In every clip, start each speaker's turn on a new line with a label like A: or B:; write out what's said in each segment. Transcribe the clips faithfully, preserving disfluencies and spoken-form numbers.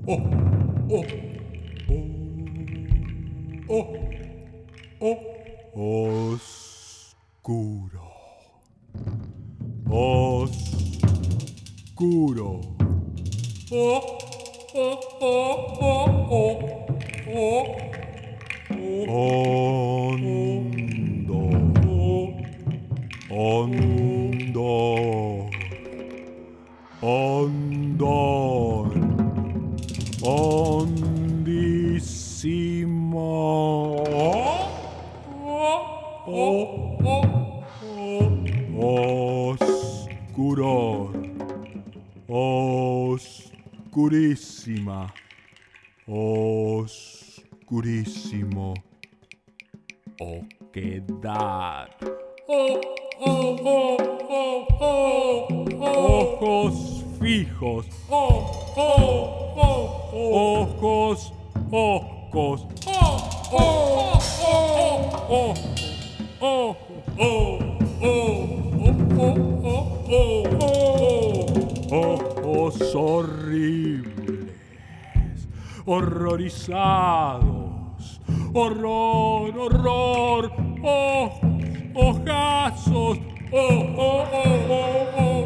A: oh, oh, oh, oh, oh, oscuro, oscuro, oh, oh, oh, oh, oh, oh, hondo, hondo, hondón, hondísimo, oscuro, oscurísima, oscurísimo, oquedad, oh, oh, oh, oh, oh, ojos fijos, oh, oh, oh, ojos, ojos, oh, oh, oh, oh, oh, ojos horribles, horrorizados, horror, horror, ojos, ojazos, oh, oh, oh, oh, oh,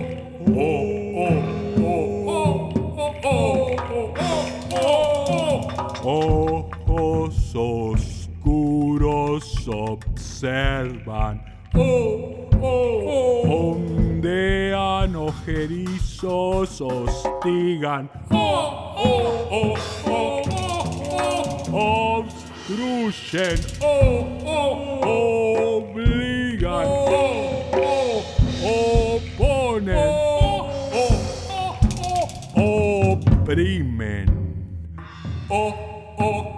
A: ojos oscuros observan, ondean ojerizos, hostigan, obstruyen, obligan, oponen, oprimen, oh, oh,